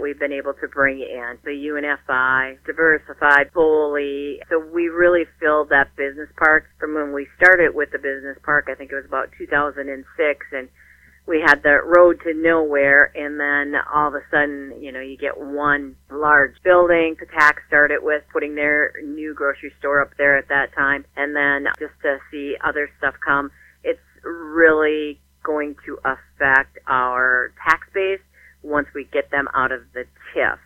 we've been able to bring in. So UNFI, Diversified, Foley. So we really filled that business park from when we started with the business park. I think it was about 2006, and we had the road to nowhere, and then all of a sudden, you get one large building. Patak started with putting their new grocery store up there at that time, and then just to see other stuff come, it's really going to affect our tax base once we get them out of the TIF.